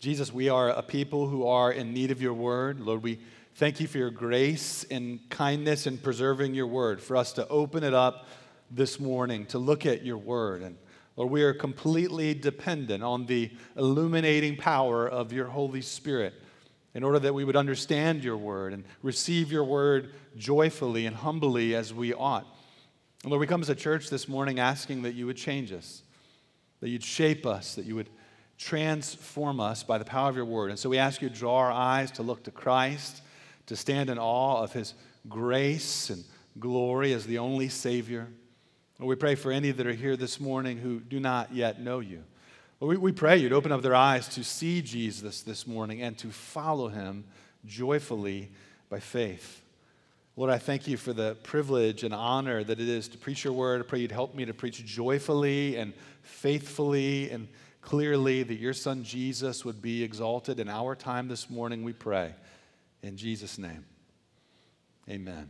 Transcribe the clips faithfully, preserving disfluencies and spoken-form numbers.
Jesus, we are a people who are in need of your word. Lord, we thank you for your grace and kindness in preserving your word, for us to open it up this morning, to look at your word. And Lord, we are completely dependent on the illuminating power of your Holy Spirit in order that we would understand your word and receive your word joyfully and humbly as we ought. And Lord, we come as a church this morning asking that you would change us, that you'd shape us, that you would transform us by the power of your word. And so we ask you to draw our eyes to look to Christ, to stand in awe of his grace and glory as the only Savior. Lord, we pray for any that are here this morning who do not yet know you. Lord, we, we pray you'd open up their eyes to see Jesus this morning and to follow him joyfully by faith. Lord, I thank you for the privilege and honor that it is to preach your word. I pray you'd help me to preach joyfully and faithfully and clearly, that your son Jesus would be exalted in our time this morning, we pray. In Jesus' name, amen.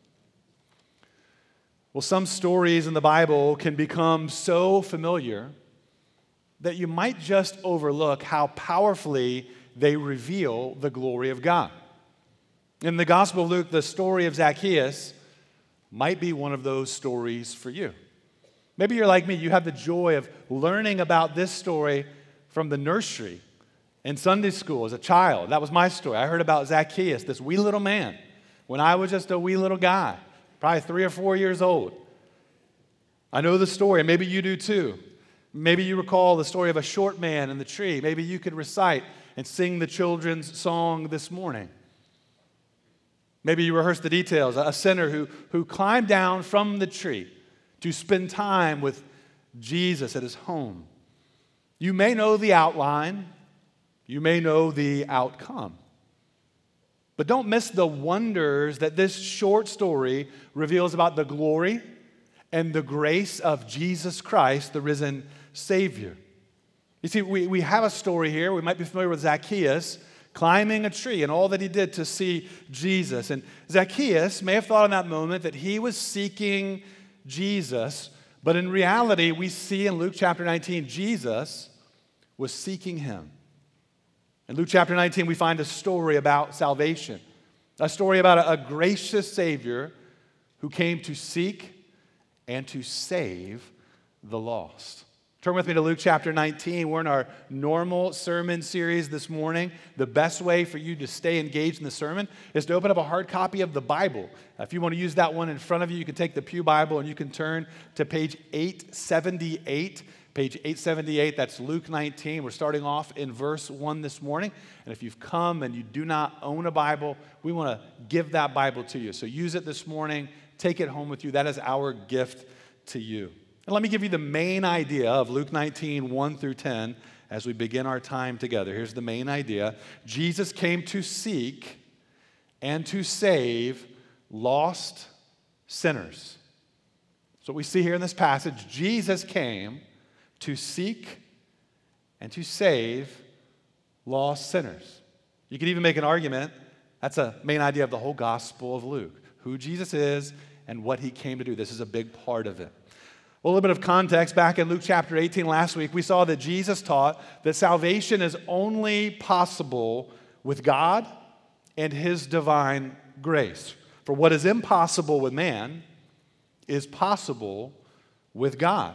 Well, some stories in the Bible can become so familiar that you might just overlook how powerfully they reveal the glory of God. In the Gospel of Luke, the story of Zacchaeus might be one of those stories for you. Maybe you're like me, you have the joy of learning about this story from the nursery in Sunday school as a child. That was my story. I heard about Zacchaeus, this wee little man, when I was just a wee little guy, probably three or four years old. I know the story, and maybe you do too. Maybe you recall the story of a short man in the tree. Maybe you could recite and sing the children's song this morning. Maybe you rehearse the details, a sinner who, who climbed down from the tree to spend time with Jesus at his home. You may know the outline, you may know the outcome, but don't miss the wonders that this short story reveals about the glory and the grace of Jesus Christ, the risen Savior. You see, we, we have a story here. We might be familiar with Zacchaeus climbing a tree and all that he did to see Jesus. And Zacchaeus may have thought in that moment that he was seeking Jesus, but in reality, we see in Luke chapter nineteen, Jesus was seeking him. In Luke chapter nineteen, we find a story about salvation, a story about a, a gracious Savior who came to seek and to save the lost. Turn with me to Luke chapter nineteen. We're in our normal sermon series this morning. The best way for you to stay engaged in the sermon is to open up a hard copy of the Bible. If you want to use that one in front of you, you can take the Pew Bible and you can turn to page eight seventy-eight. Page eight seventy-eight, that's Luke nineteen. We're starting off in verse one this morning. And if you've come and you do not own a Bible, we want to give that Bible to you. So use it this morning. Take it home with you. That is our gift to you. And let me give you the main idea of Luke nineteen, one through ten, as we begin our time together. Here's the main idea. Jesus came to seek and to save lost sinners. So what we see here in this passage, Jesus came to seek and to save lost sinners. You could even make an argument, that's a main idea of the whole Gospel of Luke, who Jesus is and what he came to do. This is a big part of it. A little bit of context, back in Luke chapter eighteen last week, we saw that Jesus taught that salvation is only possible with God and his divine grace. For what is impossible with man is possible with God.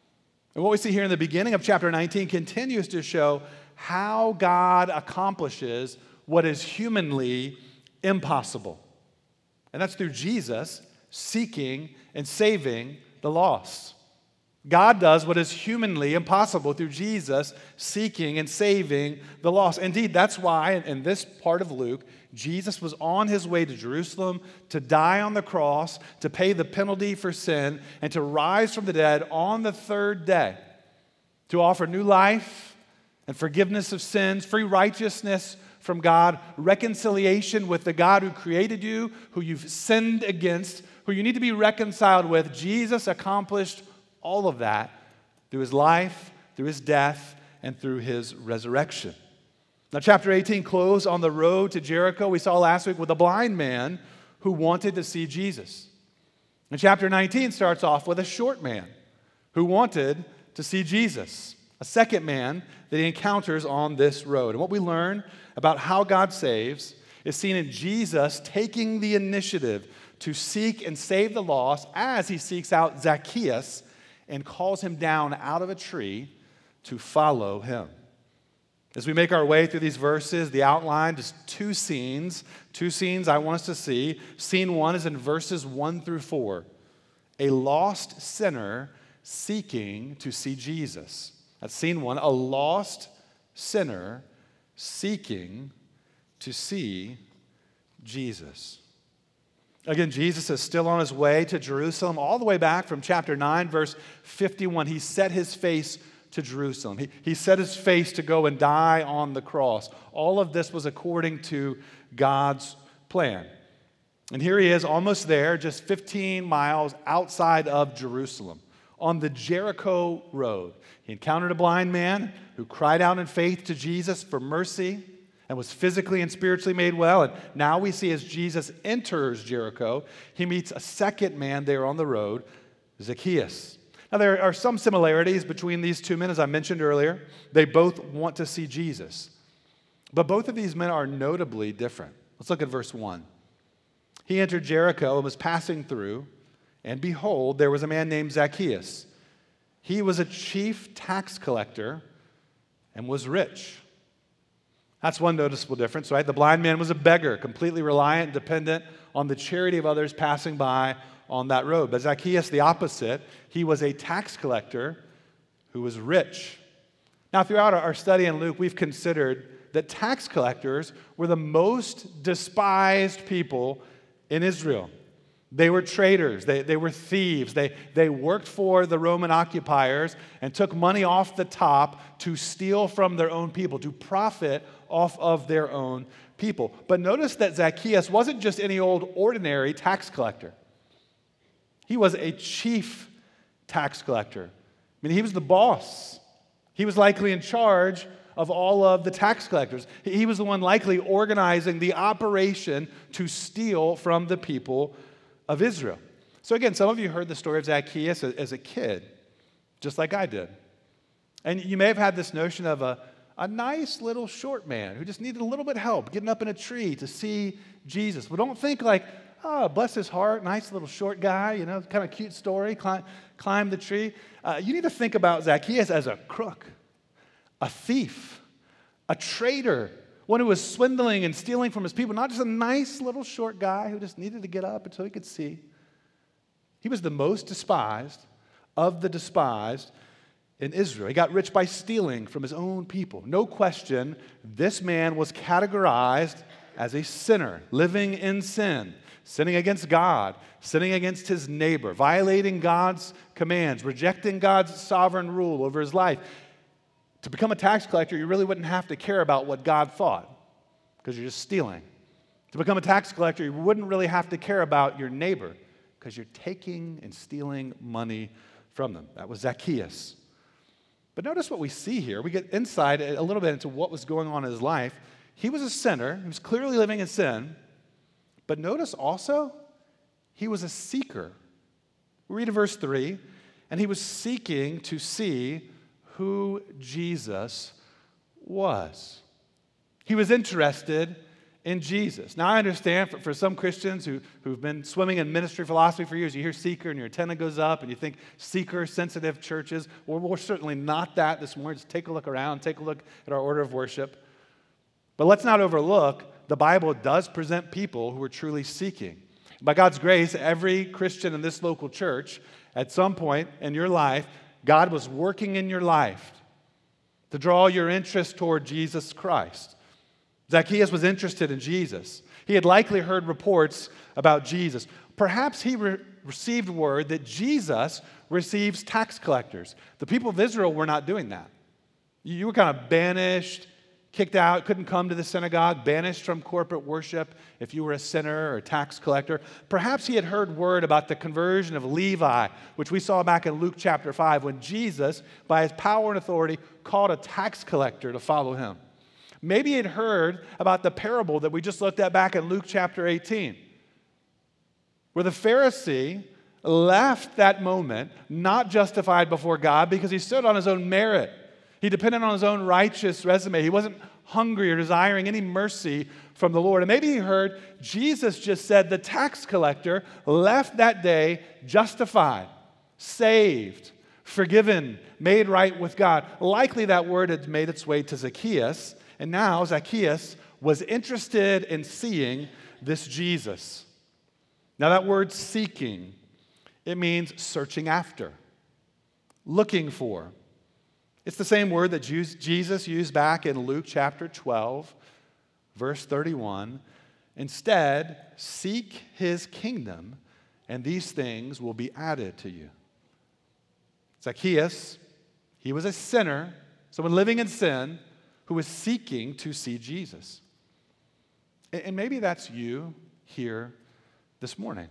And what we see here in the beginning of chapter nineteen continues to show how God accomplishes what is humanly impossible. And that's through Jesus seeking and saving the lost. God does what is humanly impossible through Jesus seeking and saving the lost. Indeed, that's why in this part of Luke, Jesus was on his way to Jerusalem to die on the cross, to pay the penalty for sin, and to rise from the dead on the third day to offer new life and forgiveness of sins, free righteousness from God, reconciliation with the God who created you, who you've sinned against, who you need to be reconciled with. Jesus accomplished all of that through his life, through his death, and through his resurrection. Now, chapter eighteen closed on the road to Jericho, we saw last week, with a blind man who wanted to see Jesus. And chapter nineteen starts off with a short man who wanted to see Jesus. a second man that he encounters on this road. And what we learn about how God saves is seen in Jesus taking the initiative to seek and save the lost as he seeks out Zacchaeus and calls him down out of a tree to follow him. As we make our way through these verses, the outline is two scenes. Two scenes I want us to see. Scene one is in verses one through four. A lost sinner seeking to see Jesus. That's scene one. A lost sinner seeking to see Jesus. Again, Jesus is still on his way to Jerusalem, all the way back from chapter nine, verse fifty-one. He set his face to Jerusalem. He, he set his face to go and die on the cross. All of this was according to God's plan. And here he is, almost there, just fifteen miles outside of Jerusalem, on the Jericho road. He encountered a blind man who cried out in faith to Jesus for mercy and was physically and spiritually made well. And now we see as Jesus enters Jericho, he meets a second man there on the road, Zacchaeus. Now, there are some similarities between these two men, as I mentioned earlier. They both want to see Jesus. But both of these men are notably different. Let's look at verse one. He entered Jericho and was passing through, and behold, there was a man named Zacchaeus. He was a chief tax collector and was rich. That's one noticeable difference, right? The blind man was a beggar, completely reliant and dependent on the charity of others passing by on that road. But Zacchaeus, the opposite, he was a tax collector who was rich. Now, throughout our study in Luke, we've considered that tax collectors were the most despised people in Israel. They were traitors. They, they were thieves. They, they worked for the Roman occupiers and took money off the top to steal from their own people, to profit off of their own people. But notice that Zacchaeus wasn't just any old ordinary tax collector. He was a chief tax collector. I mean, he was the boss. He was likely in charge of all of the tax collectors. He was the one likely organizing the operation to steal from the people of Israel. So again, some of you heard the story of Zacchaeus as a kid, just like I did. And you may have had this notion of a, a nice little short man who just needed a little bit of help getting up in a tree to see Jesus. But don't think like, oh, bless his heart, nice little short guy, you know, kind of cute story, climb, climb the tree. Uh, you need to think about Zacchaeus as a crook, a thief, a traitor, one who was swindling and stealing from his people, not just a nice little short guy who just needed to get up until he could see. He was the most despised of the despised in Israel. He got rich by stealing from his own people. No question, this man was categorized as a sinner, living in sin, sinning against God, sinning against his neighbor, violating God's commands, rejecting God's sovereign rule over his life. To become a tax collector, you really wouldn't have to care about what God thought because you're just stealing. To become a tax collector, you wouldn't really have to care about your neighbor because you're taking and stealing money from them. That was Zacchaeus. But notice what we see here. We get insight a little bit into what was going on in his life. He was a sinner. He was clearly living in sin. But notice also, he was a seeker. We read in verse three, and he was seeking to see who Jesus was. He was interested in Jesus. Now, I understand for, for some Christians who, who've been swimming in ministry philosophy for years, you hear seeker and your antenna goes up and you think seeker-sensitive churches. Well, we're certainly not that this morning. Just take a look around, take a look at our order of worship. But let's not overlook, the Bible does present people who are truly seeking. By God's grace, every Christian in this local church, at some point in your life, God was working in your life to draw your interest toward Jesus Christ. Zacchaeus was interested in Jesus. He had likely heard reports about Jesus. Perhaps he re- received word that Jesus receives tax collectors. The people of Israel were not doing that. You were kind of banished, kicked out, couldn't come to the synagogue, banished from corporate worship if you were a sinner or a tax collector. Perhaps he had heard word about the conversion of Levi, which we saw back in Luke chapter five, when Jesus, by his power and authority, called a tax collector to follow him. Maybe he had heard about the parable that we just looked at back in Luke chapter eighteen, where the Pharisee left that moment not justified before God because he stood on his own merit. He depended on his own righteous resume. He wasn't hungry or desiring any mercy from the Lord. And maybe he heard Jesus just said the tax collector left that day justified, saved, forgiven, made right with God. Likely that word had made its way to Zacchaeus, and now Zacchaeus was interested in seeing this Jesus. Now that word seeking, it means searching after, looking for. It's the same word that Jesus used back in Luke chapter twelve, verse thirty-one. Instead, seek his kingdom, and these things will be added to you. Zacchaeus, he was a sinner, someone living in sin, who was seeking to see Jesus. And maybe that's you here this morning.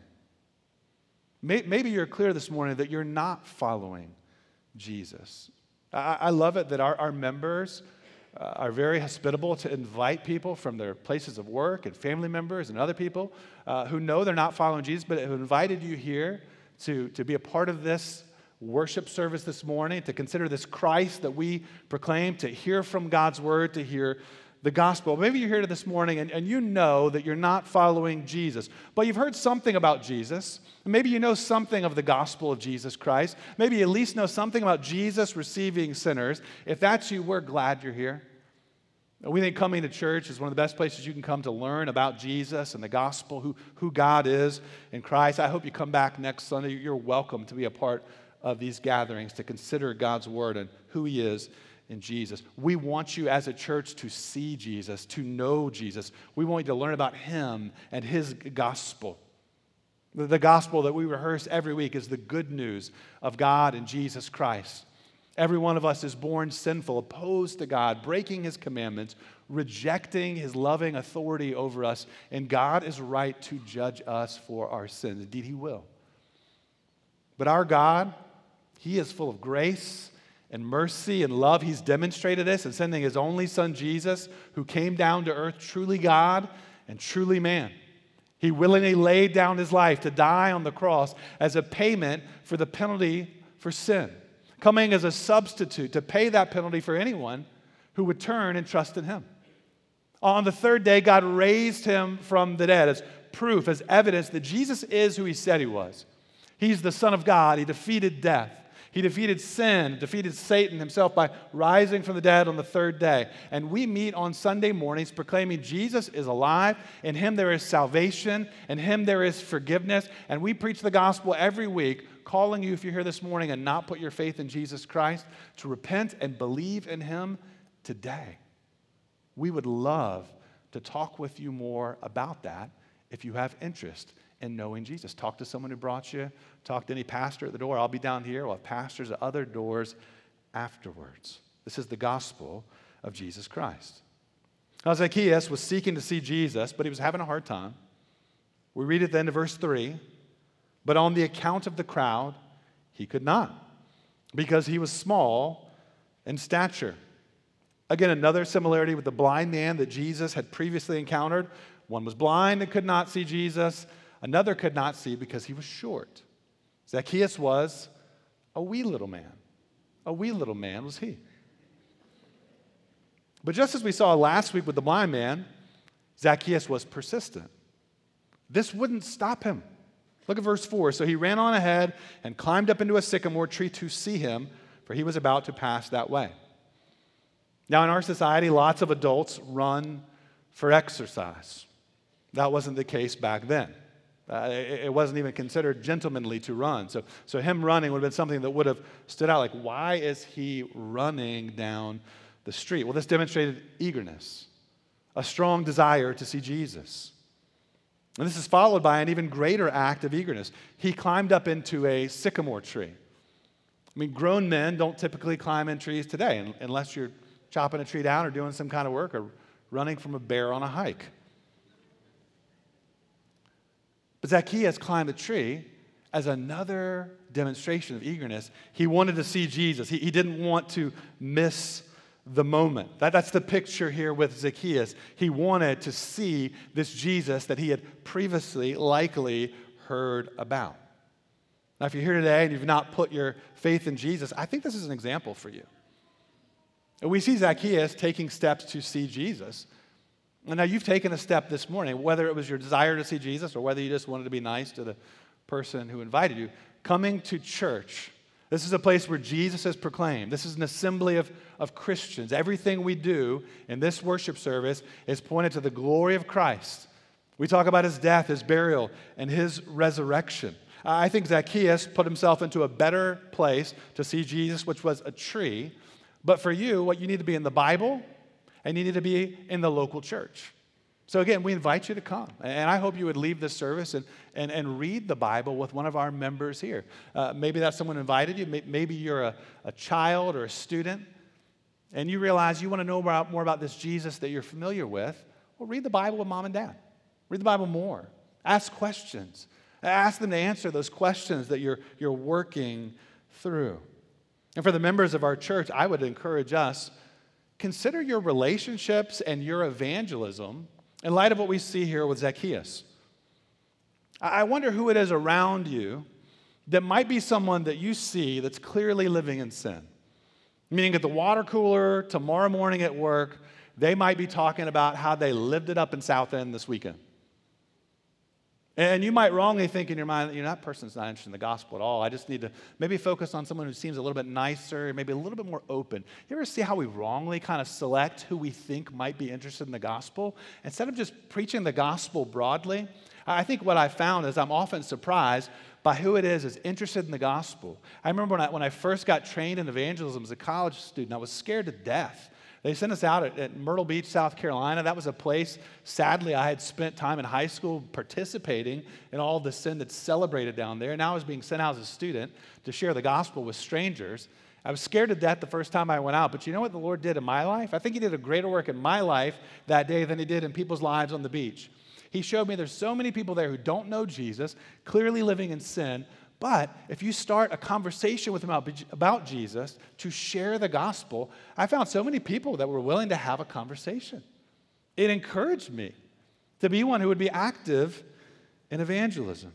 Maybe you're clear this morning that you're not following Jesus. I love it that our, our members uh, are very hospitable to invite people from their places of work and family members and other people uh, who know they're not following Jesus, but have invited you here to, to be a part of this worship service this morning, to consider this Christ that we proclaim, to hear from God's word, to hear the gospel. Maybe you're here this morning and, and you know that you're not following Jesus, but you've heard something about Jesus. Maybe you know something of the gospel of Jesus Christ. Maybe you at least know something about Jesus receiving sinners. If that's you, we're glad you're here. We think coming to church is one of the best places you can come to learn about Jesus and the gospel, who, who God is in Christ. I hope you come back next Sunday. You're welcome to be a part of these gatherings, to consider God's word and who he is in Jesus. We want you as a church to see Jesus, to know Jesus. We want you to learn about him and his gospel. The gospel that we rehearse every week is the good news of God and Jesus Christ. Every one of us is born sinful, opposed to God, breaking his commandments, rejecting his loving authority over us, and God is right to judge us for our sins. Indeed, he will. But our God, he is full of grace and mercy and love. He's demonstrated this in sending his only son, Jesus, who came down to earth, truly God and truly man. He willingly laid down his life to die on the cross as a payment for the penalty for sin, coming as a substitute to pay that penalty for anyone who would turn and trust in him. On the third day, God raised him from the dead as proof, as evidence that Jesus is who he said he was. He's the Son of God. He defeated death. He defeated sin, defeated Satan himself by rising from the dead on the third day. And we meet on Sunday mornings proclaiming Jesus is alive. In him there is salvation. In him there is forgiveness. And we preach the gospel every week, calling you, if you're here this morning and not put your faith in Jesus Christ, to repent and believe in him today. We would love to talk with you more about that if you have interest in knowing Jesus. Talk to someone who brought you. Talk to any pastor at the door. I'll be down here. We'll have pastors at other doors afterwards. This is the gospel of Jesus Christ. Now, Zacchaeus was seeking to see Jesus, but he was having a hard time. We read at the end of verse three, but on the account of the crowd, he could not, because he was small in stature. Again, another similarity with the blind man that Jesus had previously encountered. One was blind and could not see Jesus. Another could not see because he was short. Zacchaeus was a wee little man. A wee little man was he. But just as we saw last week with the blind man, Zacchaeus was persistent. This wouldn't stop him. Look at verse four. So he ran on ahead and climbed up into a sycamore tree to see him, for he was about to pass that way. Now, in our society, lots of adults run for exercise. That wasn't the case back then. Uh, it, it wasn't even considered gentlemanly to run. So, so him running would have been something that would have stood out. Like, why is he running down the street? Well, this demonstrated eagerness, a strong desire to see Jesus. And this is followed by an even greater act of eagerness. He climbed up into a sycamore tree. I mean, grown men don't typically climb in trees today unless you're chopping a tree down or doing some kind of work or running from a bear on a hike. But Zacchaeus climbed a tree as another demonstration of eagerness. He wanted to see Jesus. He, he didn't want to miss the moment. That, that's the picture here with Zacchaeus. He wanted to see this Jesus that he had previously likely heard about. Now, if you're here today and you've not put your faith in Jesus, I think this is an example for you. And we see Zacchaeus taking steps to see Jesus. And now you've taken a step this morning, whether it was your desire to see Jesus or whether you just wanted to be nice to the person who invited you. Coming to church, this is a place where Jesus is proclaimed. This is an assembly of, of Christians. Everything we do in this worship service is pointed to the glory of Christ. We talk about his death, his burial, and his resurrection. I think Zacchaeus put himself into a better place to see Jesus, which was a tree. But for you, what you need to be in the Bible, and you need to be in the local church. So again, we invite you to come. And I hope you would leave this service and, and, and read the Bible with one of our members here. Uh, maybe that's someone who invited you. Maybe you're a, a child or a student, and you realize you want to know about, more about this Jesus that you're familiar with. Well, read the Bible with mom and dad. Read the Bible more. Ask questions. Ask them to answer those questions that you're, you're working through. And for the members of our church, I would encourage us, consider your relationships and your evangelism in light of what we see here with Zacchaeus. I wonder who it is around you that might be someone that you see that's clearly living in sin. Meaning at the water cooler, tomorrow morning at work, they might be talking about how they lived it up in South End this weekend. And you might wrongly think in your mind, you know, that person's not interested in the gospel at all. I just need to maybe focus on someone who seems a little bit nicer, maybe a little bit more open. You ever see how we wrongly kind of select who we think might be interested in the gospel? Instead of just preaching the gospel broadly, I think what I found is I'm often surprised by who it is that's interested in the gospel. I remember when I, when I first got trained in evangelism as a college student, I was scared to death. They sent us out at, at Myrtle Beach, South Carolina. That was a place, sadly, I had spent time in high school participating in all the sin that's celebrated down there. And I was being sent out as a student to share the gospel with strangers. I was scared to death the first time I went out. But you know what the Lord did in my life? I think he did a greater work in my life that day than he did in people's lives on the beach. He showed me there's so many people there who don't know Jesus, clearly living in sin. But if you start a conversation with them about Jesus to share the gospel, I found so many people that were willing to have a conversation. It encouraged me to be one who would be active in evangelism.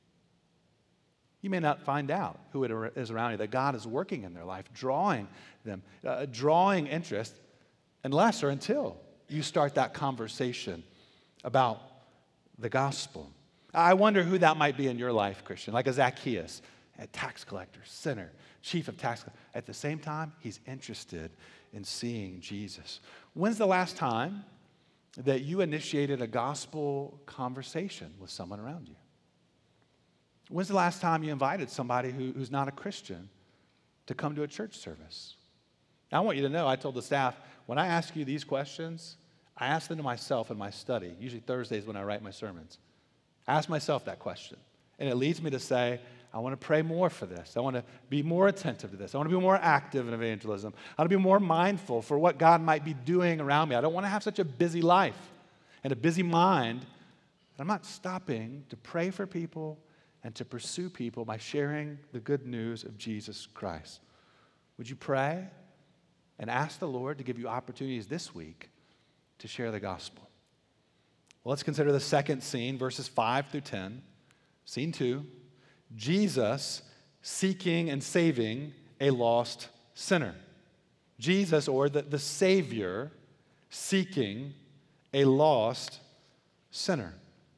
You may not find out who it is around you, that God is working in their life, drawing them, uh, drawing interest, unless or until you start that conversation about the gospel. I wonder who that might be in your life, Christian, like a Zacchaeus, a tax collector, sinner, chief of tax collectors. At the same time, he's interested in seeing Jesus. When's the last time that you initiated a gospel conversation with someone around you? When's the last time you invited somebody who, who's not a Christian to come to a church service? Now, I want you to know, I told the staff, when I ask you these questions, I ask them to myself in my study, usually Thursdays when I write my sermons. I ask myself that question, and it leads me to say, I want to pray more for this. I want to be more attentive to this. I want to be more active in evangelism. I want to be more mindful for what God might be doing around me. I don't want to have such a busy life and a busy mind, and I'm not stopping to pray for people and to pursue people by sharing the good news of Jesus Christ. Would you pray and ask the Lord to give you opportunities this week to share the gospel? Well, let's consider the second scene, verses five through ten. Scene two, Jesus seeking and saving a lost sinner. Jesus, or the, the Savior, seeking a lost sinner.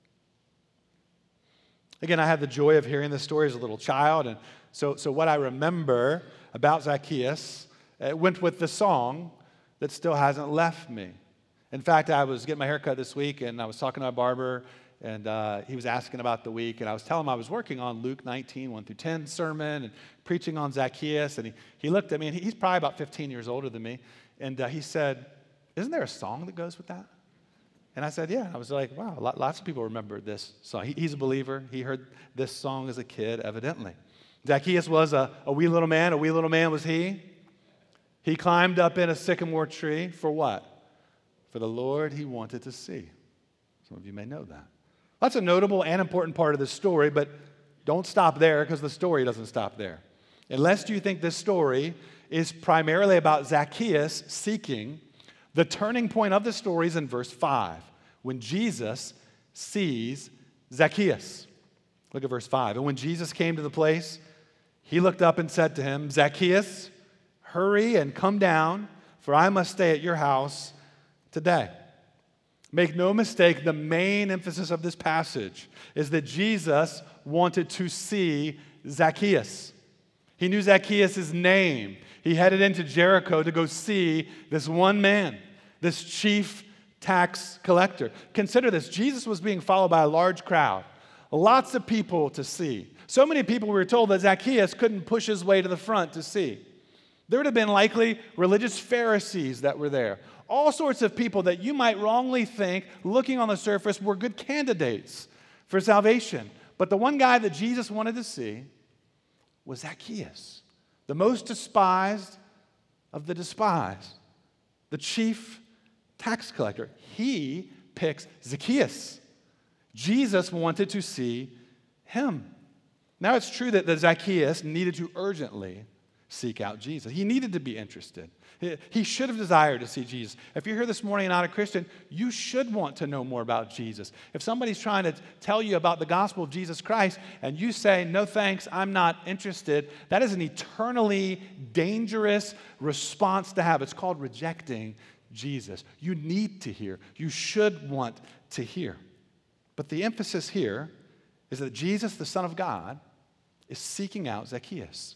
Again, I had the joy of hearing this story as a little child, and so, so what I remember about Zacchaeus uh, went with the song that still hasn't left me. In fact, I was getting my hair cut this week, and I was talking to my barber, and uh, he was asking about the week, and I was telling him I was working on Luke nineteen, one through ten sermon, and preaching on Zacchaeus, and he, he looked at me, and he, he's probably about fifteen years older than me, and uh, he said, isn't there a song that goes with that? And I said, yeah. I was like, wow, lots of people remember this song. He, he's a believer. He heard this song as a kid, evidently. Zacchaeus was a, a wee little man. A wee little man was he. He climbed up in a sycamore tree for what? For the Lord he wanted to see. Some of you may know that. That's a notable and important part of this story, but don't stop there because the story doesn't stop there. Unless you think this story is primarily about Zacchaeus seeking, the turning point of the story is in verse five, when Jesus sees Zacchaeus. Look at verse five. And when Jesus came to the place, he looked up and said to him, Zacchaeus, hurry and come down, for I must stay at your house today." Make no mistake, the main emphasis of this passage is that Jesus wanted to see Zacchaeus. He knew Zacchaeus' name. He headed into Jericho to go see this one man, this chief tax collector. Consider this. Jesus was being followed by a large crowd, lots of people to see. So many people, we were told, that Zacchaeus couldn't push his way to the front to see. There would have been likely religious Pharisees that were there. All sorts of people that you might wrongly think, looking on the surface, were good candidates for salvation. But the one guy that Jesus wanted to see was Zacchaeus, the most despised of the despised, the chief tax collector. He picks Zacchaeus. Jesus wanted to see him. Now, it's true that the Zacchaeus needed to urgently seek out Jesus. He needed to be interested. He should have desired to see Jesus. If you're here this morning and not a Christian, you should want to know more about Jesus. If somebody's trying to tell you about the gospel of Jesus Christ and you say, "No thanks, I'm not interested," that is an eternally dangerous response to have. It's called rejecting Jesus. You need to hear. You should want to hear. But the emphasis here is that Jesus, the Son of God, is seeking out Zacchaeus.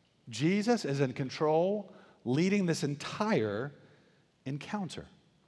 Jesus is in control, leading this entire encounter.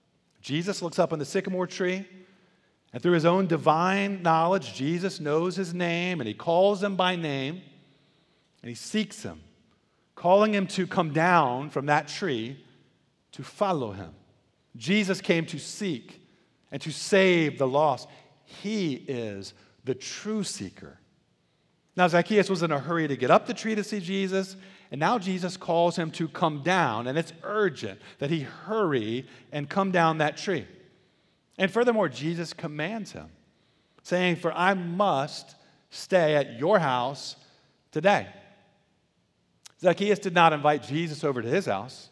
Jesus looks up on the sycamore tree, and through his own divine knowledge, Jesus knows his name, and he calls him by name, and he seeks him, calling him to come down from that tree to follow him. Jesus came to seek and to save the lost. He is the true seeker. Now, Zacchaeus was in a hurry to get up the tree to see Jesus, and now Jesus calls him to come down, and it's urgent that he hurry and come down that tree. And furthermore, Jesus commands him, saying, "For I must stay at your house today." Zacchaeus did not invite Jesus over to his house.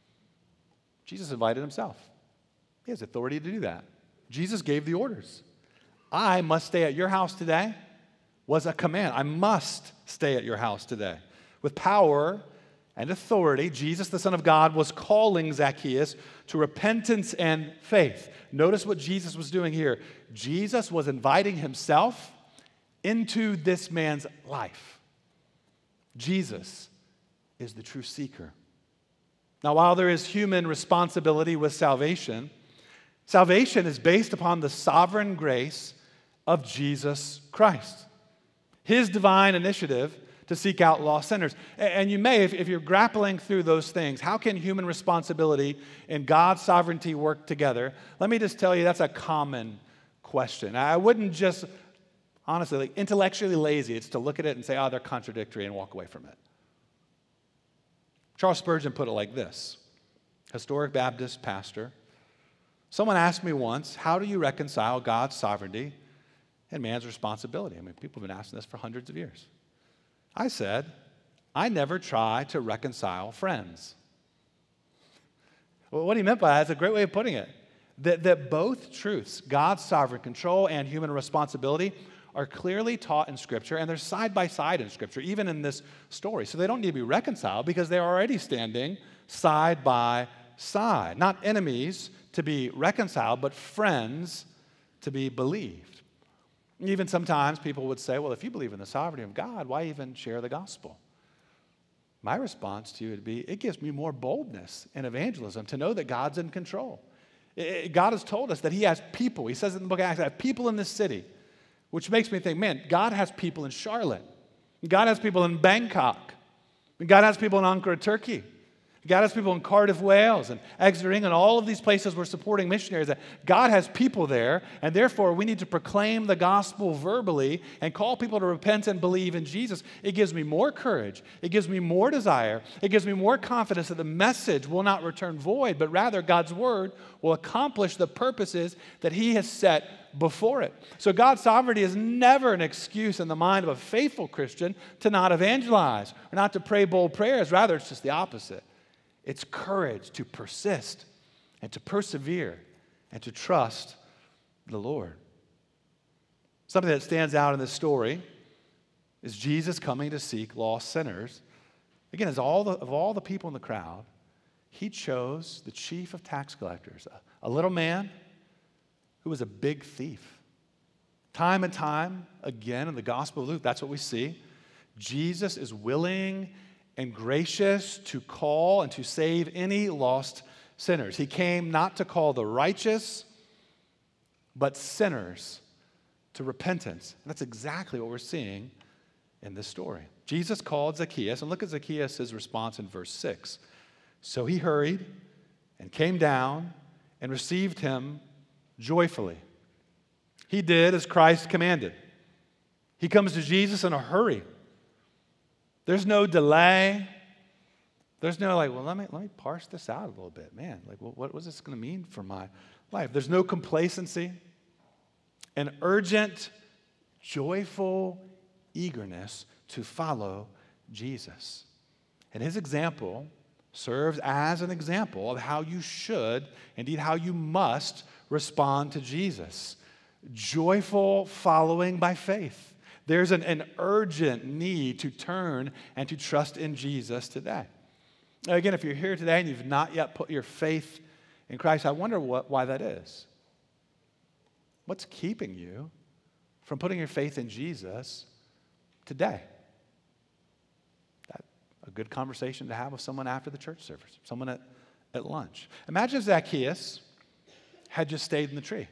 Jesus invited himself. He has authority to do that. Jesus gave the orders. "I must stay at your house today" was a command. I must stay at your house today. With power and authority, Jesus, the Son of God, was calling Zacchaeus to repentance and faith. Notice what Jesus was doing here. Jesus was inviting himself into this man's life. Jesus is the true seeker. Now, while there is human responsibility with salvation, salvation is based upon the sovereign grace of Jesus Christ. His divine initiative to seek out lost sinners. And you may, if, if you're grappling through those things, how can human responsibility and God's sovereignty work together? Let me just tell you, that's a common question. I wouldn't just, honestly, like intellectually lazy, it's to look at it and say, oh, they're contradictory and walk away from it. Charles Spurgeon put it like this, historic Baptist pastor. Someone asked me once, how do you reconcile God's sovereignty and man's responsibility? I mean, people have been asking this for hundreds of years. I said, I never try to reconcile friends. Well, what he meant by that is a great way of putting it. That, that both truths, God's sovereign control and human responsibility, are clearly taught in Scripture, and they're side by side in Scripture, even in this story. So they don't need to be reconciled because they're already standing side by side. Not enemies to be reconciled, but friends to be believed. Even sometimes people would say, well, if you believe in the sovereignty of God, why even share the gospel? My response to you would be, it gives me more boldness in evangelism to know that God's in control. It, God has told us that he has people. He says in the book of Acts, I have people in this city, which makes me think, man, God has people in Charlotte. God has people in Bangkok. God has people in Ankara, Turkey. God has people in Cardiff, Wales, and Exeter, England. All of these places we're supporting missionaries. That God has people there, and therefore we need to proclaim the gospel verbally and call people to repent and believe in Jesus. It gives me more courage. It gives me more desire. It gives me more confidence that the message will not return void, but rather God's word will accomplish the purposes that he has set before it. So God's sovereignty is never an excuse in the mind of a faithful Christian to not evangelize or not to pray bold prayers. Rather, it's just the opposite. It's courage to persist and to persevere and to trust the Lord. Something that stands out in this story is Jesus coming to seek lost sinners. Again, as all the, of all the people in the crowd, he chose the chief of tax collectors, a, a little man who was a big thief. Time and time again in the Gospel of Luke, that's what we see. Jesus is willing and gracious to call and to save any lost sinners. He came not to call the righteous, but sinners to repentance. And that's exactly what we're seeing in this story. Jesus called Zacchaeus, and look at Zacchaeus' response in verse six. So he hurried and came down and received him joyfully. He did as Christ commanded. He comes to Jesus in a hurry. There's no delay. There's no like, well, let me, let me parse this out a little bit. Man, like, what, what was this going to mean for my life? There's no complacency. An urgent, joyful eagerness to follow Jesus. And his example serves as an example of how you should, indeed how you must, respond to Jesus. Joyful following by faith. There's an, an urgent need to turn and to trust in Jesus today. Again, if you're here today and you've not yet put your faith in Christ, I wonder what, why that is. What's keeping you from putting your faith in Jesus today? That, a good conversation to have with someone after the church service, someone at, at lunch. Imagine Zacchaeus had just stayed in the tree.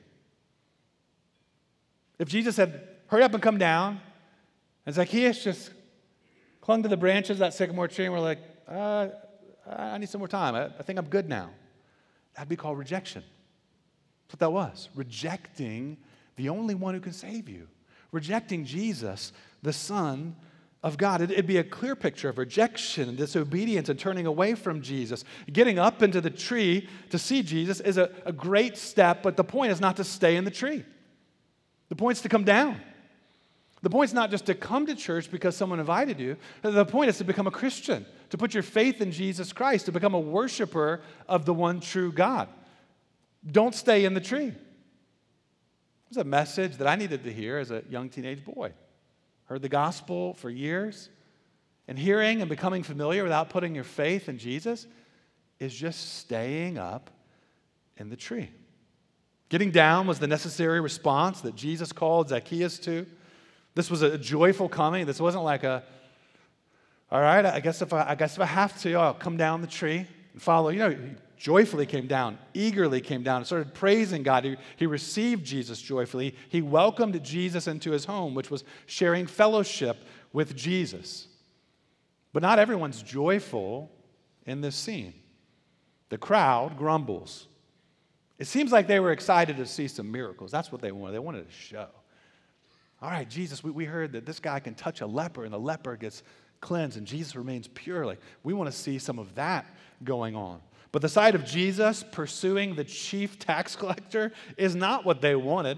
If Jesus had, hurry up and come down, and Zacchaeus just clung to the branches of that sycamore tree and were like, uh, I need some more time. I, I think I'm good now. That'd be called rejection. That's what that was. Rejecting the only one who can save you. Rejecting Jesus, the Son of God. It, it'd be a clear picture of rejection and disobedience and turning away from Jesus. Getting up into the tree to see Jesus is a, a great step, but the point is not to stay in the tree. The point's to come down. The point's not just to come to church because someone invited you. The point is to become a Christian, to put your faith in Jesus Christ, to become a worshiper of the one true God. Don't stay in the tree. It was a message that I needed to hear as a young teenage boy. Heard the gospel for years, and hearing and becoming familiar without putting your faith in Jesus is just staying up in the tree. Getting down was the necessary response that Jesus called Zacchaeus to. This was a joyful coming. This wasn't like a, all right, I guess if I, I guess if I have to, I'll come down the tree and follow. You know, he joyfully came down, eagerly came down, and started praising God. He, he received Jesus joyfully. He welcomed Jesus into his home, which was sharing fellowship with Jesus. But not everyone's joyful in this scene. The crowd grumbles. It seems like they were excited to see some miracles. That's what they wanted. They wanted a show. All right, Jesus, we, we heard that this guy can touch a leper and the leper gets cleansed and Jesus remains pure. Like, we want to see some of that going on. But the sight of Jesus pursuing the chief tax collector is not what they wanted.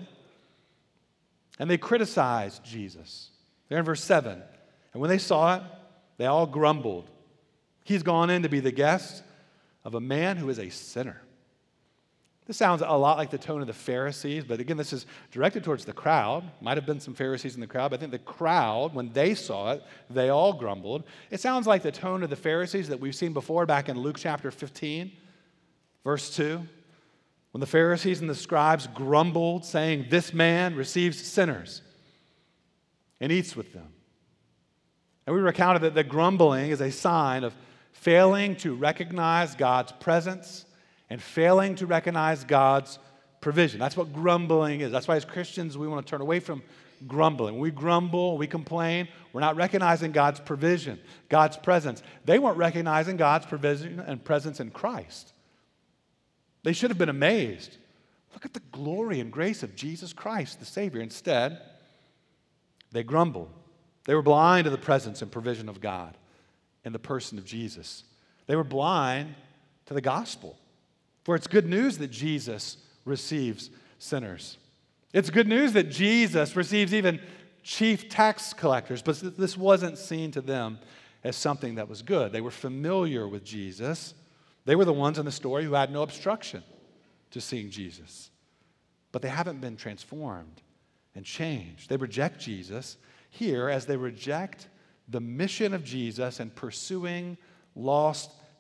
And they criticized Jesus. They're in verse seven. And when they saw it, they all grumbled. He's gone in to be the guest of a man who is a sinner. This sounds a lot like the tone of the Pharisees, but again, this is directed towards the crowd. Might have been some Pharisees in the crowd, but I think the crowd, when they saw it, they all grumbled. It sounds like the tone of the Pharisees that we've seen before back in Luke chapter fifteen, verse two, when the Pharisees and the scribes grumbled, saying, "This man receives sinners and eats with them." And we recounted that the grumbling is a sign of failing to recognize God's presence and failing to recognize God's provision. That's what grumbling is. That's why as Christians we want to turn away from grumbling. When we grumble, we complain, we're not recognizing God's provision, God's presence. They weren't recognizing God's provision and presence in Christ. They should have been amazed. Look at the glory and grace of Jesus Christ, the Savior. Instead, they grumbled. They were blind to the presence and provision of God in the person of Jesus. They were blind to the gospel. For it's good news that Jesus receives sinners. It's good news that Jesus receives even chief tax collectors, but this wasn't seen to them as something that was good. They were familiar with Jesus. They were the ones in the story who had no obstruction to seeing Jesus. But they haven't been transformed and changed. They reject Jesus here as they reject the mission of Jesus and pursuing lost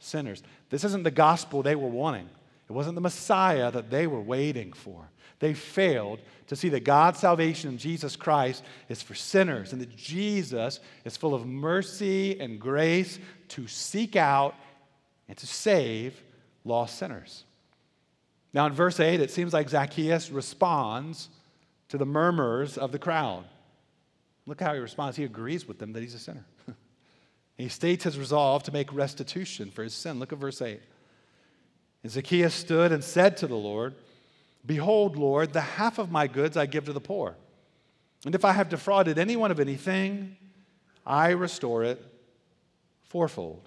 sinners. This isn't the gospel they were wanting. It wasn't the Messiah that they were waiting for. They failed to see that God's salvation in Jesus Christ is for sinners and that Jesus is full of mercy and grace to seek out and to save lost sinners. Now in verse eight, it seems like Zacchaeus responds to the murmurs of the crowd. Look how he responds. He agrees with them that he's a sinner. He states his resolve to make restitution for his sin. Look at verse eight. And Zacchaeus stood and said to the Lord, "Behold, Lord, the half of my goods I give to the poor. And if I have defrauded anyone of anything, I restore it fourfold."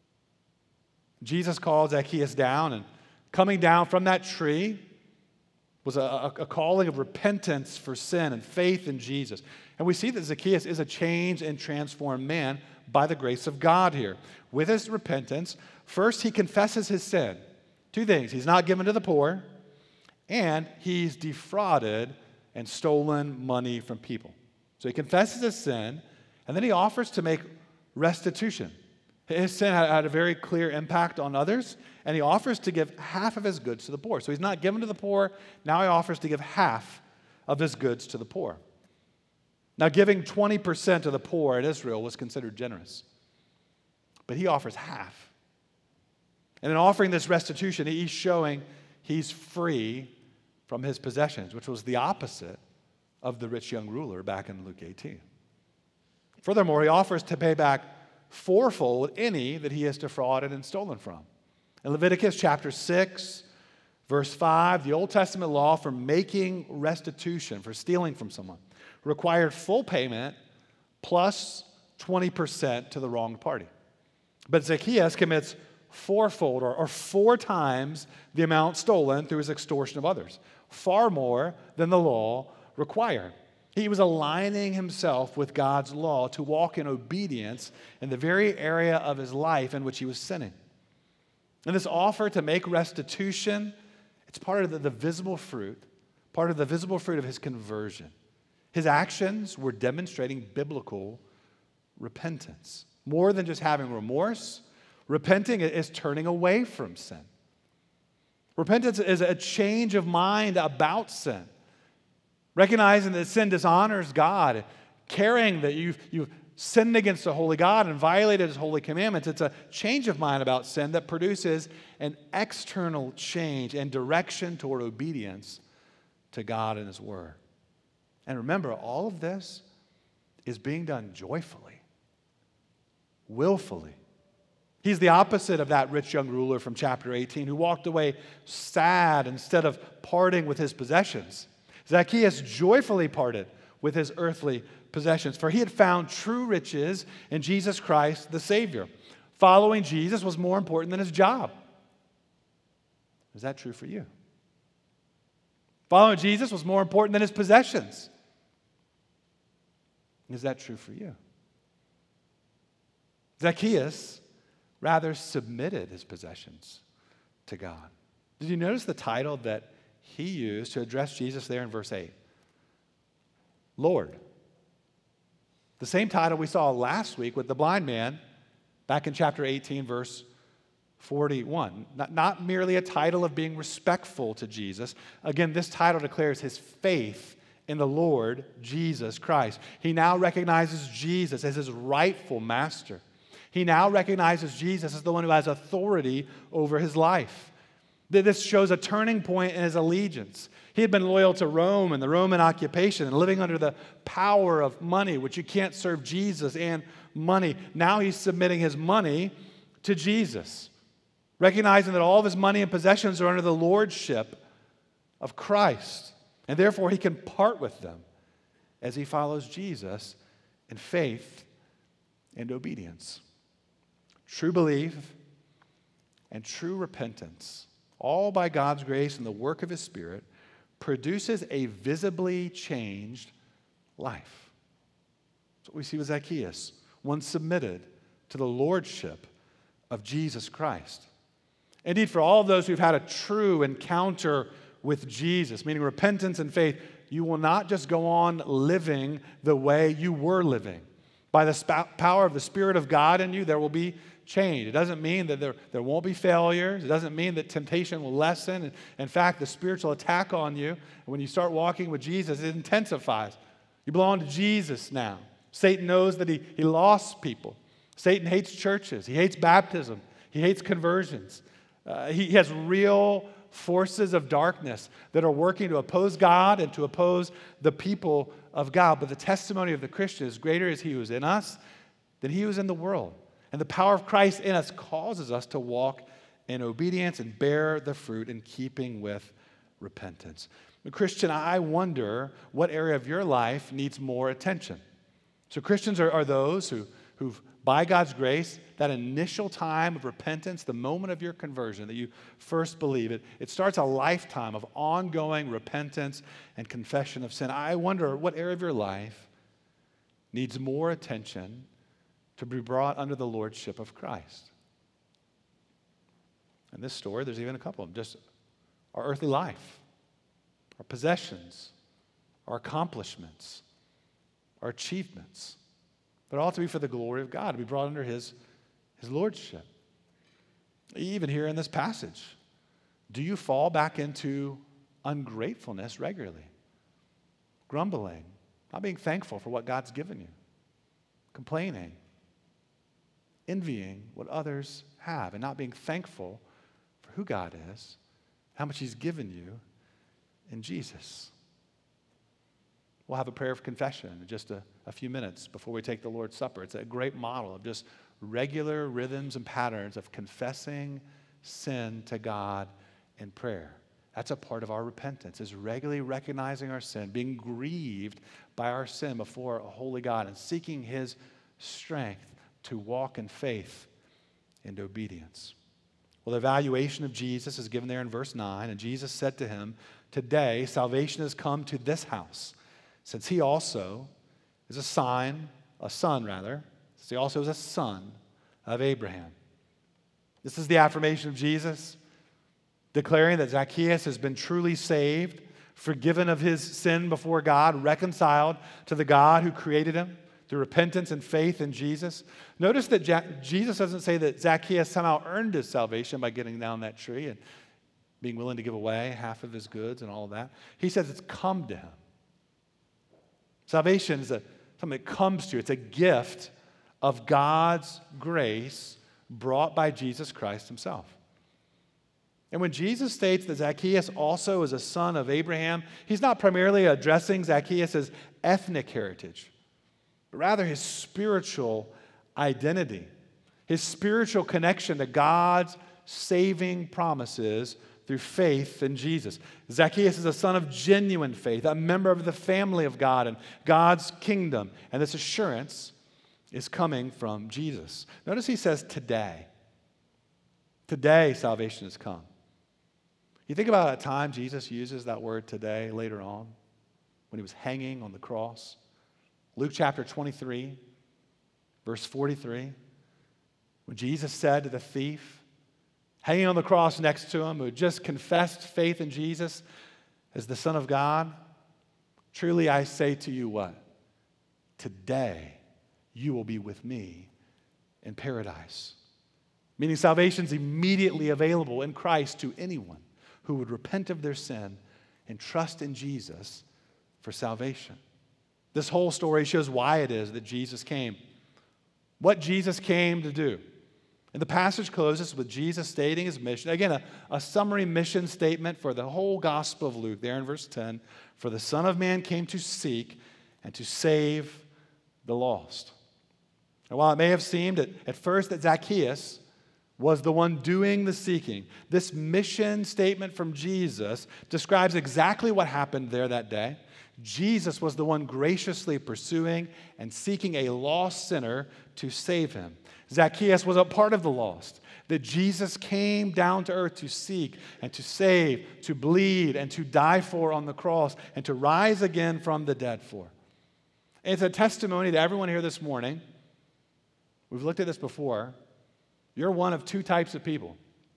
Jesus called Zacchaeus down, and coming down from that tree was a, a calling of repentance for sin and faith in Jesus. And we see that Zacchaeus is a changed and transformed man by the grace of God here. With his repentance, first he confesses his sin. Two things. He's not given to the poor, and he's defrauded and stolen money from people. So he confesses his sin, and then he offers to make restitution. His sin had a very clear impact on others, and he offers to give half of his goods to the poor. So he's not given to the poor. Now he offers to give half of his goods to the poor. Now, giving twenty percent to the poor in Israel was considered generous, but he offers half. And in offering this restitution, he's showing he's free from his possessions, which was the opposite of the rich young ruler back in Luke eighteen. Furthermore, he offers to pay back fourfold any that he has defrauded and stolen from. In Leviticus chapter six, verse five, the Old Testament law for making restitution, for stealing from someone, required full payment plus twenty percent to the wronged party. But Zacchaeus commits fourfold or, or four times the amount stolen through his extortion of others, far more than the law required. He was aligning himself with God's law to walk in obedience in the very area of his life in which he was sinning. And this offer to make restitution, it's part of the, the visible fruit, part of the visible fruit of his conversion. His actions were demonstrating biblical repentance. More than just having remorse, repenting is turning away from sin. Repentance is a change of mind about sin. Recognizing that sin dishonors God, caring that you've, you've sinned against the holy God and violated his holy commandments. It's a change of mind about sin that produces an external change and direction toward obedience to God and his word. And remember, all of this is being done joyfully, willfully. He's the opposite of that rich young ruler from chapter eighteen who walked away sad instead of parting with his possessions. Zacchaeus joyfully parted with his earthly possessions, for he had found true riches in Jesus Christ, the Savior. Following Jesus was more important than his job. Is that true for you? Following Jesus was more important than his possessions. Is that true for you? Zacchaeus rather submitted his possessions to God. Did you notice the title that he used to address Jesus there in verse eight? Lord. The same title we saw last week with the blind man back in chapter eighteen, verse forty-one. Not, not merely a title of being respectful to Jesus. Again, this title declares his faith in the Lord Jesus Christ. He now recognizes Jesus as his rightful master. He now recognizes Jesus as the one who has authority over his life. This shows a turning point in his allegiance. He had been loyal to Rome and the Roman occupation and living under the power of money, which you can't serve Jesus and money. Now he's submitting his money to Jesus, recognizing that all of his money and possessions are under the lordship of Christ, and therefore he can part with them as he follows Jesus in faith and obedience. True belief and true repentance, all by God's grace and the work of his Spirit, produces a visibly changed life. That's what we see with Zacchaeus, one submitted to the lordship of Jesus Christ. Indeed, for all of those who've had a true encounter with Jesus, meaning repentance and faith, you will not just go on living the way you were living. By the sp- power of the Spirit of God in you, there will be change. It doesn't mean that there, there won't be failures. It doesn't mean that temptation will lessen. In fact, the spiritual attack on you, when you start walking with Jesus, it intensifies. You belong to Jesus now. Satan knows that he, he lost people. Satan hates churches. He hates baptism. He hates conversions. Uh, he has real forces of darkness that are working to oppose God and to oppose the people of God. But the testimony of the Christian is greater is he who is in us than he who is in the world. And the power of Christ in us causes us to walk in obedience and bear the fruit in keeping with repentance. Christian, I wonder what area of your life needs more attention. So Christians are, are those who, who've, by God's grace, that initial time of repentance, the moment of your conversion that you first believe it, it starts a lifetime of ongoing repentance and confession of sin. I wonder what area of your life needs more attention to be brought under the lordship of Christ. In this story, there's even a couple of them. Just our earthly life, our possessions, our accomplishments, our achievements. But it ought to be for the glory of God, to be brought under his, his lordship. Even here in this passage, do you fall back into ungratefulness regularly? Grumbling, not being thankful for what God's given you, complaining, envying what others have, and not being thankful for who God is, how much he's given you in Jesus. We'll have a prayer of confession in just a, a few minutes before we take the Lord's Supper. It's a great model of just regular rhythms and patterns of confessing sin to God in prayer. That's a part of our repentance, is regularly recognizing our sin, being grieved by our sin before a holy God, and seeking his strength to walk in faith and obedience. Well, the evaluation of Jesus is given there in verse nine, and Jesus said to him, "Today salvation has come to this house, since he also is a sign, a son rather, since he also is a son of Abraham." This is the affirmation of Jesus, declaring that Zacchaeus has been truly saved, forgiven of his sin before God, reconciled to the God who created him through repentance and faith in Jesus. Notice that Ja- Jesus doesn't say that Zacchaeus somehow earned his salvation by getting down that tree and being willing to give away half of his goods and all of that. He says it's come to him. Salvation is a, something that comes to you. It's a gift of God's grace brought by Jesus Christ himself. And when Jesus states that Zacchaeus also is a son of Abraham, he's not primarily addressing Zacchaeus' ethnic heritage, but rather his spiritual identity, his spiritual connection to God's saving promises through faith in Jesus. Zacchaeus is a son of genuine faith, a member of the family of God and God's kingdom. And this assurance is coming from Jesus. Notice he says today. Today salvation has come. You think about a time Jesus uses that word today later on when he was hanging on the cross. Luke chapter twenty-three, verse forty-three, when Jesus said to the thief, hanging on the cross next to him, who had just confessed faith in Jesus as the Son of God, "Truly I say to you what? Today you will be with me in paradise." Meaning salvation is immediately available in Christ to anyone who would repent of their sin and trust in Jesus for salvation. This whole story shows why it is that Jesus came, what Jesus came to do. And the passage closes with Jesus stating his mission. Again, a, a summary mission statement for the whole Gospel of Luke, there in verse ten. "For the Son of Man came to seek and to save the lost." And while it may have seemed at, at first that Zacchaeus was the one doing the seeking, this mission statement from Jesus describes exactly what happened there that day. Jesus was the one graciously pursuing and seeking a lost sinner to save him. Zacchaeus was a part of the lost that Jesus came down to earth to seek and to save, to bleed and to die for on the cross and to rise again from the dead for. And it's a testimony to everyone here this morning. We've looked at this before. You're one of two types of people.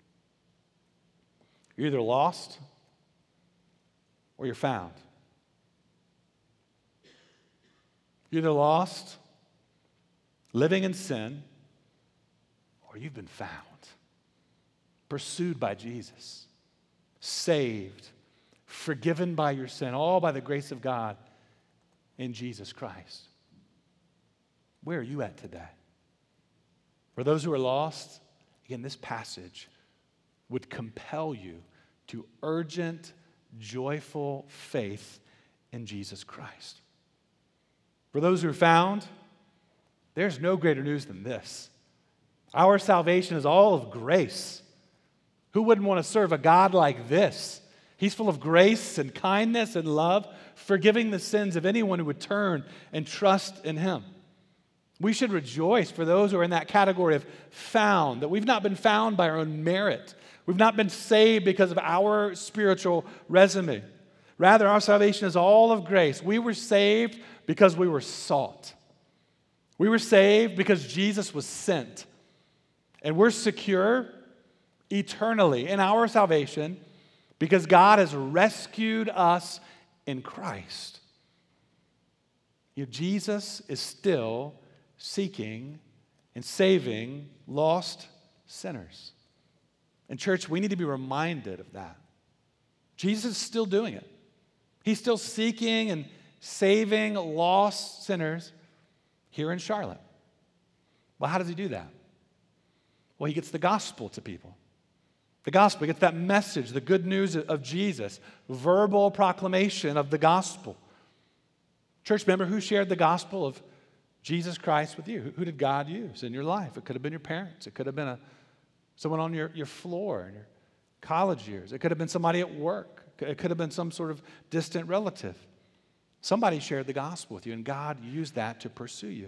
You're either lost or you're found. You're either lost, living in sin, or or you've been found, pursued by Jesus, saved, forgiven by your sin, all by the grace of God in Jesus Christ. Where are you at today? For those who are lost, again, this passage would compel you to urgent, joyful faith in Jesus Christ. For those who are found, there's no greater news than this. Our salvation is all of grace. Who wouldn't want to serve a God like this? He's full of grace and kindness and love, forgiving the sins of anyone who would turn and trust in Him. We should rejoice for those who are in that category of found, that we've not been found by our own merit. We've not been saved because of our spiritual resume. Rather, our salvation is all of grace. We were saved because we were sought. We were saved because Jesus was sent. And we're secure eternally in our salvation because God has rescued us in Christ. You know, Jesus is still seeking and saving lost sinners. And church, we need to be reminded of that. Jesus is still doing it. He's still seeking and saving lost sinners here in Charlotte. Well, how does he do that? Well, he gets the gospel to people. The gospel, he gets that message, the good news of Jesus, verbal proclamation of the gospel. Church, remember who shared the gospel of Jesus Christ with you? Who did God use in your life? It could have been your parents. It could have been a, someone on your, your floor in your college years. It could have been somebody at work. It could have been some sort of distant relative. Somebody shared the gospel with you, and God used that to pursue you.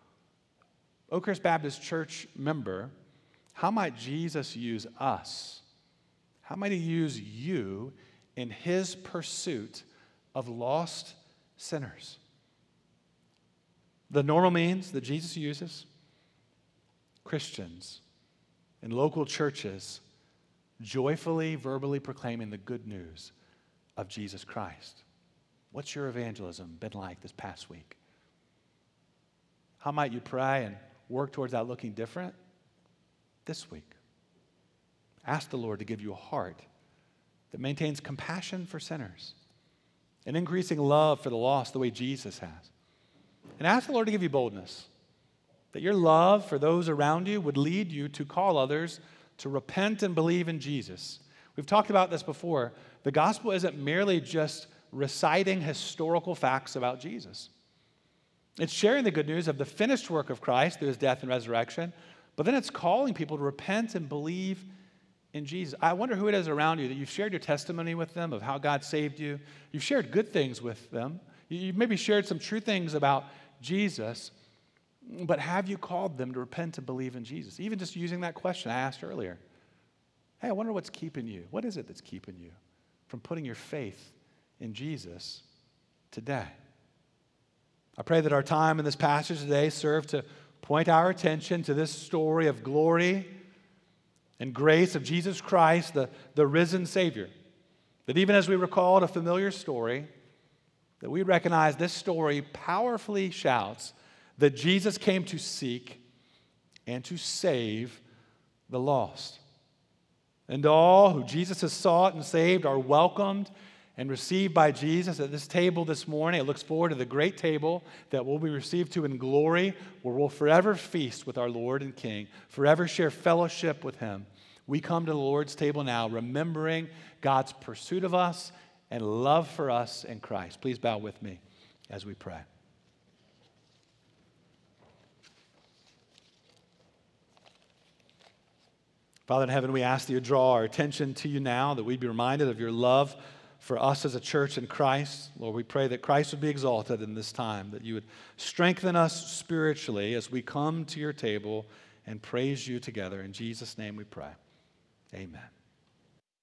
Oakhurst Baptist Church member, how might Jesus use us? How might he use you in his pursuit of lost sinners? The normal means that Jesus uses, Christians in local churches joyfully, verbally proclaiming the good news of Jesus Christ. What's your evangelism been like this past week? How might you pray and work towards that looking different this week? Ask the Lord to give you a heart that maintains compassion for sinners, an increasing love for the lost the way Jesus has. And ask the Lord to give you boldness, that your love for those around you would lead you to call others to repent and believe in Jesus. We've talked about this before. The gospel isn't merely just reciting historical facts about Jesus. It's sharing the good news of the finished work of Christ through his death and resurrection, but then it's calling people to repent and believe in Jesus. I wonder who it is around you that you've shared your testimony with them of how God saved you. You've shared good things with them. You've maybe shared some true things about Jesus, but have you called them to repent and believe in Jesus? Even just using that question I asked earlier. Hey, I wonder what's keeping you. What is it that's keeping you from putting your faith in Jesus today? I pray that our time in this passage today serve to point our attention to this story of glory and grace of Jesus Christ, the, the risen Savior. That even as we recall a familiar story, that we recognize this story powerfully shouts that Jesus came to seek and to save the lost. And all who Jesus has sought and saved are welcomed and received by Jesus at this table this morning. It looks forward to the great table that we'll be received to in glory, where we'll forever feast with our Lord and King, forever share fellowship with him. We come to the Lord's table now, remembering God's pursuit of us and love for us in Christ. Please bow with me as we pray. Father in heaven, we ask that you draw our attention to you now, that we be reminded of your love for us as a church in Christ. Lord, we pray that Christ would be exalted in this time, that you would strengthen us spiritually as we come to your table and praise you together. In Jesus' name we pray. Amen.